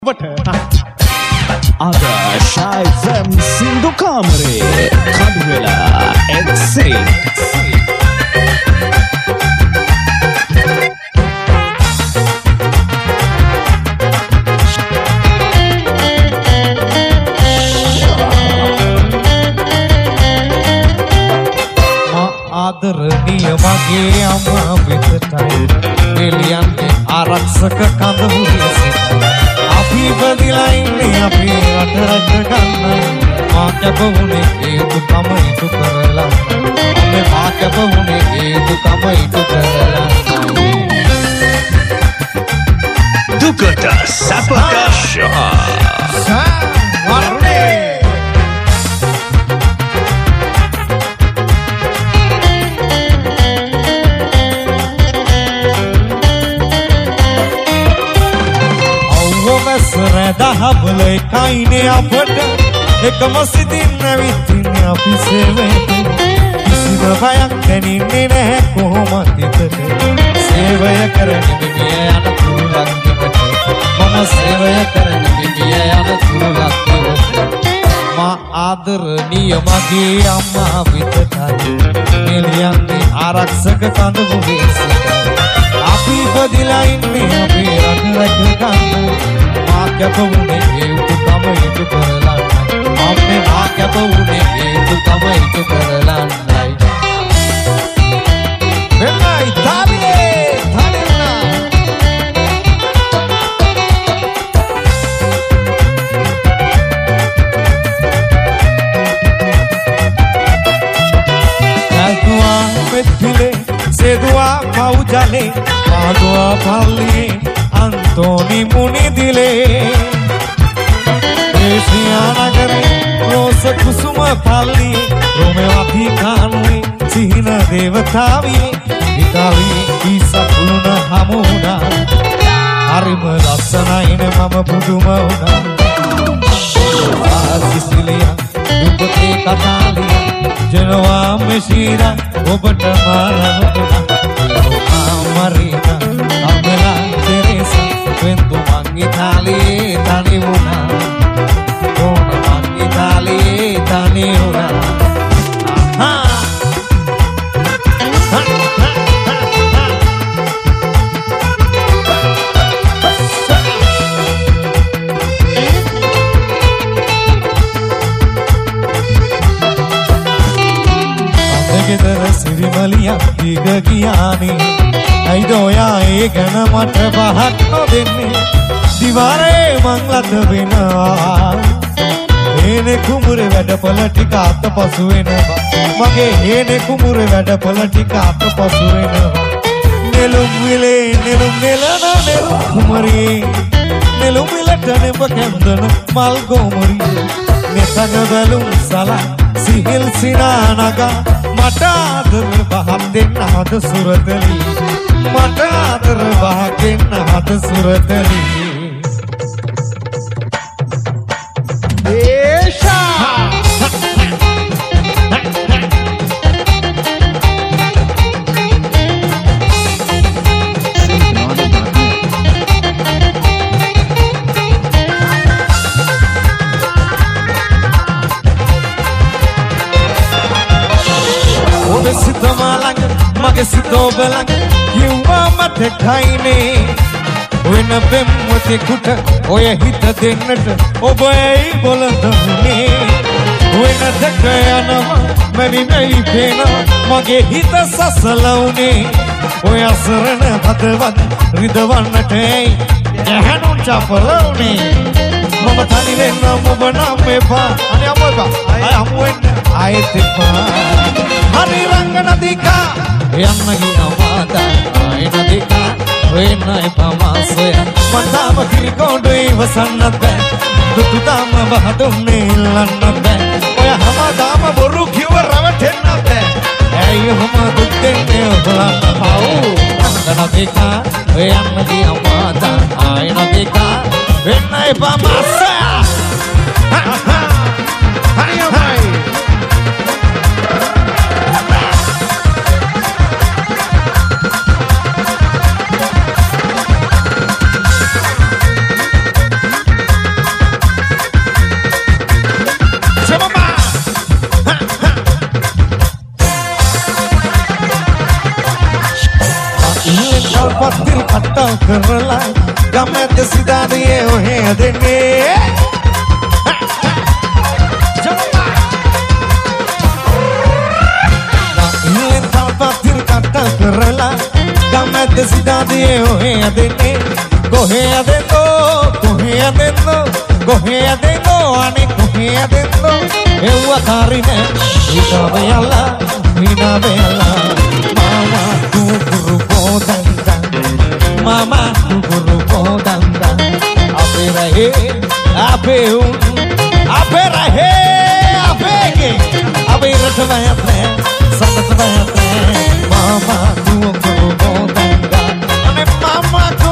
Ada Shy FM Sindu Kamare Kadwela Exit ආදරණීය මගේ අම්මා වෙතටයි එළියන්නේ ආරක්ෂක කඳවුරේ සිට අපි බදිලා ඉන්නේ අපේ රට රැක ගන්නයි මා කැපවුනේ ඒ දුකම ඉටු කරලා අපේ මා කැපවුනේ ඒ දුකම ඉටු කරලා දුකට සැපට ෂා වරුනේ දහබලයි කයිනේ අපට එකම සිතින් නැවිතින්නේ අපි සේවයට කිසිම බයක් දැනෙන්නේ නැහැ කොහොමද හිතට සේවය කරන මිනිය යන තුරුලක්කමට මම සේවය කරන මිනිය යන තුරුලක්කමට මා ආදරණීය මගේ අම්මා වෙතටයි එළියන්නේ ආරක්ෂක කඳවුරේ සිට අපි බදිලා ඉන්නේ අපේ රට රැක ගන්න මා කැපවුනේ ඒ දුකම ඉටු කරලා අපේ මා කැපවුනේ ඒ දුකම ඉටු කරලා මෙන්නයි තාලියේ තාලියනා කල්තුවා මෙත්තිලේ සේදුවා පවුජලේ පාදුවා පල්ලියේ Antoni Munidile Asia Nagare Rosa Kusuma Palli Romeo Apikani Sihina Devatavi Itali Isa Kuluna Hamuna Arima Lassana Ine Mama Budumana Sicilia Dupate Catalia Genoa Messina Obata Maramuna Marina Amela Teresa Vento Mangitali Taniuna Dona Mangitali Taniuna Gedara Sirimaliya Diga Giyani Aidoya ee ගැන මට පහක් නොදෙන්නේ දිවාරේ මං ලද වෙනවා හේනේ කුඹුරේ වැඩපොළ ටික අතපසු වෙනවා මගේ හේනේ කුඹුරේ වැඩපොළ ටික අතපසු වෙනවා නෙළුම් විලේ නෙළුම් නෙලන නෙළුම් කුමරී නෙළුම් විලට නෙඹ කැන්දන මල් ගෝමරි මෙතන බැලුම් සලා සිහිල් සිනානගා මට ආදර බහක් දෙන්න හද සුරතලි මට ආදර බහක් දෙන්න හද සුරතලි දේශා මගේ සිත ඔබ ළඟ කිව්වා මට කයිනේ වෙන බෙම්මතෙකුට ඔය හිත දෙන්නට ඔබ ඇයි බොළඳුනේ වෙන දෙක යනවා මැවි මැවි පේනවා මගේ හිත සසලවුනේ ඔය අසරණ හදවත් රිදවන්නට ඇයි ගැහණුන් චපලවුනේ මම තනි වෙන්න ඔබ නම් එපා අනේ අම්මෝ එපා අය හමු වෙන්න ආයෙත් එපා හරි රංගනදිකා යන්න ගියවාද ආයෙ නදිකා වෙන්න එපා මාසය මතාම කිරිකොඩු ඉවසන්නත් බෑ දුතු තාම බහදුන්නේ ඉල්ලන්නත් බෑ ඔය හැමදාම බොරු කිව්ව රවටෙන්නත් බෑ ඇයි ඔහොම දුක් දෙන්නේ ඔබලන්න පව් රංගනදිකා යන්න ගියවාද ආයෙ නදිකා වෙන්න එපා මාසය හරි හරි cidade eu redenei. Kerala, damai de cidade eu redenei. Correia dentro, ani correia dentro. Eu a carine, mina bela, mama tu guru bodanga, mama tu guru bodanga. Ape rahe, ape ratwayatne, sandatwayatne. Mama tu guru bodanga, ane mama tu